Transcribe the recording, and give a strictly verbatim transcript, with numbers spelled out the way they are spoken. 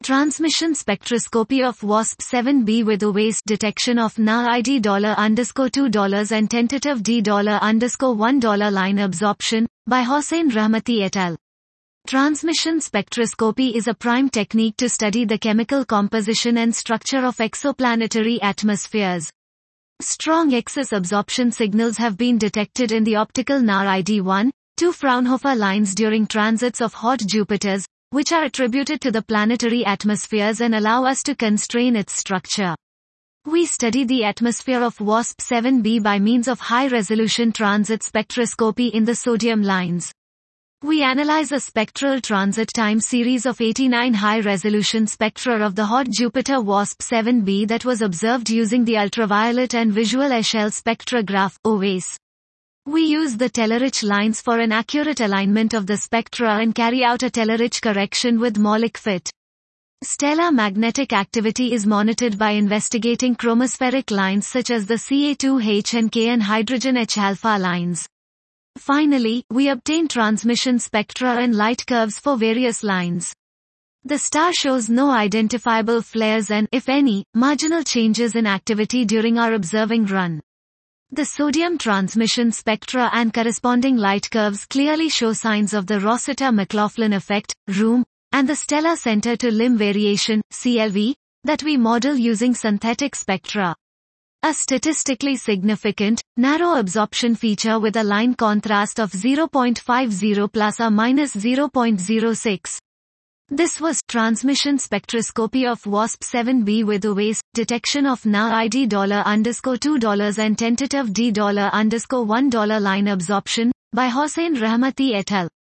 Transmission spectroscopy of WASP seven b with OWASE detection of N A I D dollar underscore two dollars and tentative D dollar underscore one dollar line absorption, by Hossain Rahmati et al. Transmission spectroscopy is a prime technique to study the chemical composition and structure of exoplanetary atmospheres. Strong excess absorption signals have been detected in the optical N A I D one, two Fraunhofer lines during transits of hot Jupiters, which are attributed to the planetary atmospheres and allow us to constrain its structure. We study the atmosphere of WASP seven b by means of high-resolution transit spectroscopy in the sodium lines. We analyze a spectral transit time series of eighty-nine high-resolution spectra of the hot Jupiter WASP seven b that was observed using the ultraviolet and visual Echelle spectrograph, OWASE. We use the Tellerich lines for an accurate alignment of the spectra and carry out a Tellerich correction with Maulich fit. Stellar magnetic activity is monitored by investigating chromospheric lines such as the C A two H and K and hydrogen H alpha lines. Finally, we obtain transmission spectra and light curves for various lines. The star shows no identifiable flares and, if any, marginal changes in activity during our observing run. The sodium transmission spectra and corresponding light curves clearly show signs of the Rossiter-McLaughlin effect, R O O M, and the stellar center-to-limb variation, C L V, that we model using synthetic spectra. A statistically significant, narrow absorption feature with a line contrast of zero point five zero plus or minus zero point zero six. This was transmission spectroscopy of WASP seven b with OWASE detection of N A I D dollar underscore two dollars and tentative D dollar underscore one dollar line absorption, by Hossain Rahmati et al.